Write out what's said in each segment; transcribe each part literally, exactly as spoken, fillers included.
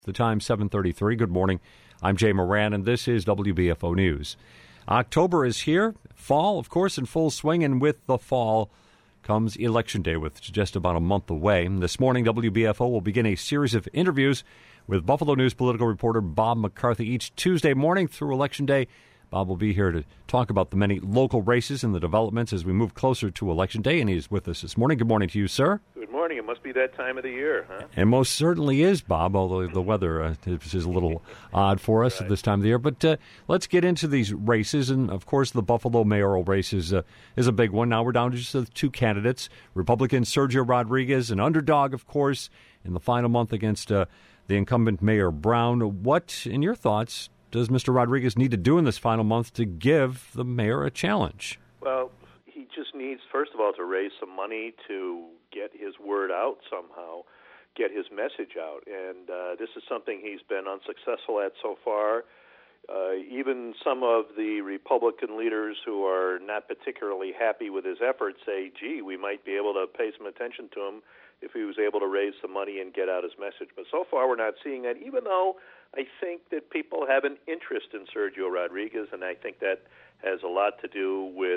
The time seven thirty-three. Good morning. I'm Jay Moran, and this is W B F O News. October is here. Fall, of course, in full swing, and with the fall comes Election Day, with just about a month away. This morning, W B F O will begin a series of interviews with Buffalo News political reporter Bob McCarthy each Tuesday morning through Election Day. Bob will be here to talk about the many local races and the developments as we move closer to Election Day, and he's with us this morning. Good morning to you, sir. Good morning. It must be that time of the year, huh? And most certainly is, Bob, although the weather uh, is a little odd for us right. at this time of the year. But uh, let's get into these races. And, of course, the Buffalo mayoral race is, uh, is a big one. Now we're down to just uh, two candidates. Republican Sergio Rodriguez, an underdog, of course, in the final month against uh, the incumbent Mayor Brown. What, in your thoughts, does Mister Rodriguez need to do in this final month to give the mayor a challenge? Well, he just needs, first of all, to raise some money to get his word out somehow, get his message out. And uh, this is something he's been unsuccessful at so far. Uh, even some of the Republican leaders who are not particularly happy with his efforts say, gee, we might be able to pay some attention to him if he was able to raise some money and get out his message. But so far we're not seeing that, even though I think that people have an interest in Sergio Rodriguez, and I think that has a lot to do with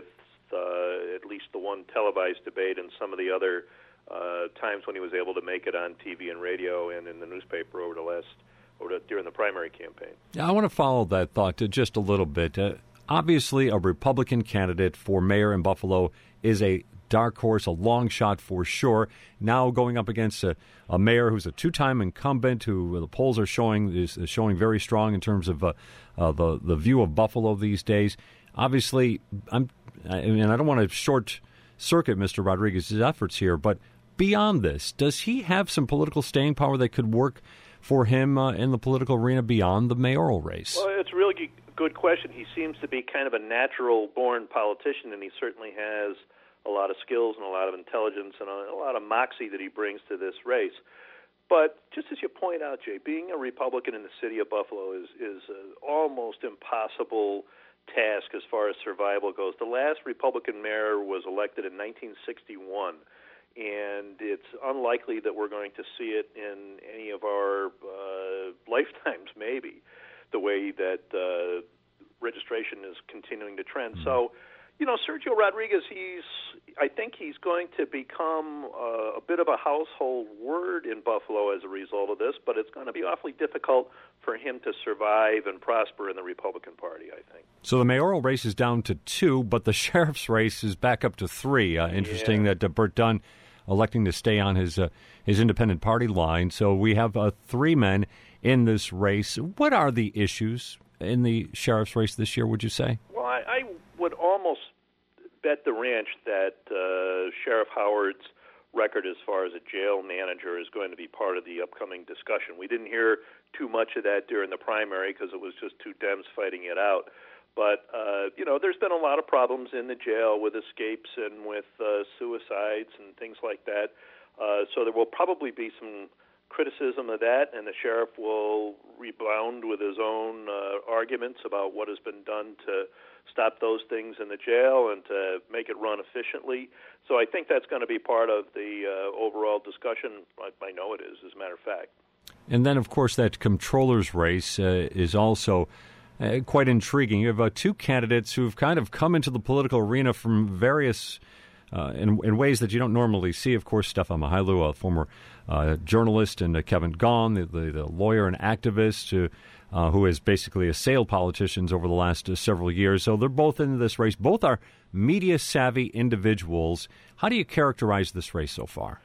uh, at least the one televised debate and some of the other uh, times when he was able to make it on T V and radio and in the newspaper over the last over the, during the primary campaign. Yeah, I want to follow that thought to just a little bit. Uh, obviously, a Republican candidate for mayor in Buffalo is a dark horse, a long shot for sure. Now going up against a, a mayor who's a two-time incumbent, who the polls are showing is, is showing very strong in terms of uh, uh, the the view of Buffalo these days. Obviously, I'm and I don't want to short circuit Mister Rodriguez's efforts here, but beyond this, does he have some political staying power that could work for him uh, in the political arena beyond the mayoral race? Well, it's a really good question. He seems to be kind of a natural-born politician, and he certainly has a lot of skills and a lot of intelligence and a, a lot of moxie that he brings to this race. But just as you point out, Jay, being a Republican in the city of Buffalo is, is an almost impossible task as far as survival goes. The last Republican mayor was elected in nineteen sixty-one, and it's unlikely that we're going to see it in any of our uh, lifetimes, maybe, the way that uh, registration is continuing to trend. Mm-hmm. So, you know, Sergio Rodriguez, he's, I think he's going to become uh, a bit of a household word in Buffalo as a result of this, but it's going to be awfully difficult for him to survive and prosper in the Republican Party, I think. So the mayoral race is down to two, but the sheriff's race is back up to three. Uh, interesting yeah. that uh, Bert Dunn electing to stay on his uh, his independent party line. So we have uh, three men in this race. What are the issues in the sheriff's race this year, would you say? Well, I, I would almost bet the ranch that uh, Sheriff Howard's record as far as a jail manager is going to be part of the upcoming discussion. We didn't hear too much of that during the primary because it was just two Dems fighting it out. But, uh, you know, there's been a lot of problems in the jail with escapes and with uh, suicides and things like that. Uh, so there will probably be some criticism of that, and the sheriff will rebound with his own uh, arguments about what has been done to stop those things in the jail and to make it run efficiently. So I think that's going to be part of the uh, overall discussion. I, I know it is, as a matter of fact. And then, of course, that comptroller's race uh, is also uh, quite intriguing. You have uh, two candidates who've kind of come into the political arena from various Uh, in, in ways that you don't normally see. Of course, Stefan Mihailu, a former uh, journalist, and uh, Kevin Gaughan, the, the, the lawyer and activist who, uh, who has basically assailed politicians over the last uh, several years. So they're both in this race. Both are media-savvy individuals. How do you characterize this race so far?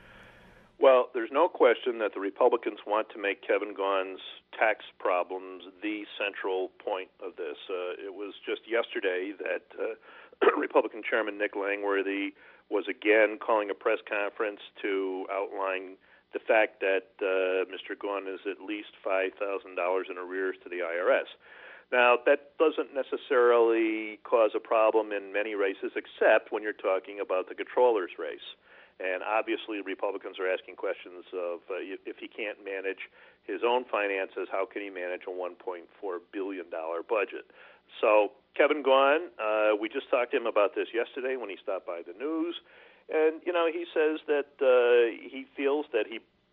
Well, there's no question that the Republicans want to make Kevin Gaughan's tax problems the central point of this. Uh, it was just yesterday that uh, Republican Chairman Nick Langworthy was again calling a press conference to outline the fact that uh, Mister Gaughan is at least five thousand dollars in arrears to the I R S. Now, that doesn't necessarily cause a problem in many races, except when you're talking about the controller's race. And obviously, Republicans are asking questions of uh, if he can't manage his own finances, how can he manage a one point four billion dollars budget? So Kevin Gaughan, uh, we just talked to him about this yesterday when he stopped by the news. And, you know, he says that uh, he feels that he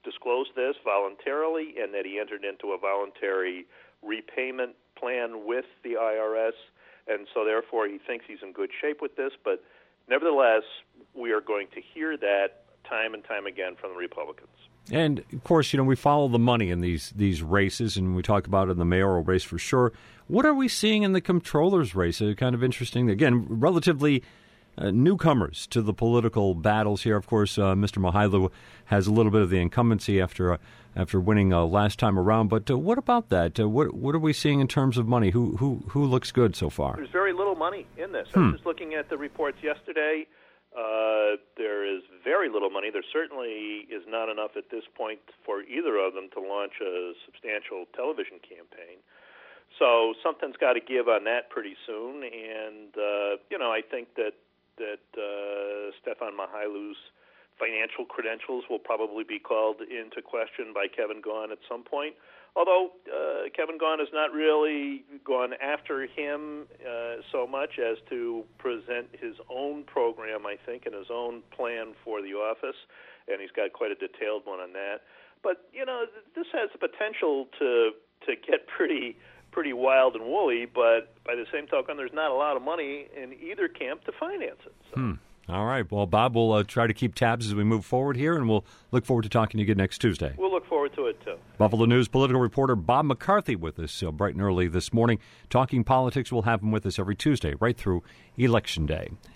disclosed this voluntarily and that he entered into a voluntary repayment plan with the I R S, and so therefore he thinks he's in good shape with this. But nevertheless, we are going to hear that time and time again from the Republicans. And, of course, you know, we follow the money in these these races, and we talk about it in the mayoral race for sure. What are we seeing in the comptroller's race? Uh, kind of interesting. Again, relatively uh, newcomers to the political battles here. Of course, uh, Mister Mihailu has a little bit of the incumbency after uh, after winning uh, last time around. But uh, what about that? Uh, what what are we seeing in terms of money? Who who who looks good so far? There's very little money in this. Hmm. I was just looking at the reports yesterday. Uh, there is very little money. There certainly is not enough at this point for either of them to launch a substantial television campaign. So something's got to give on that pretty soon. And, uh, you know, I think that, that uh, Stefan Mihailu's financial credentials will probably be called into question by Kevin Gaughan at some point. Although uh, Kevin Gaughan has not really gone after him uh, so much as to present his own program, I think, and his own plan for the office, and he's got quite a detailed one on that. But, you know, th- this has the potential to to get pretty pretty wild and woolly, but by the same token, there's not a lot of money in either camp to finance it. So. Hmm. All right. Well, Bob, we'll uh, try to keep tabs as we move forward here, and we'll look forward to talking to you again next Tuesday. We'll look forward to it, too. Buffalo News political reporter Bob McCarthy with us uh, bright and early this morning. Talking politics, we'll have him with us every Tuesday, right through Election Day.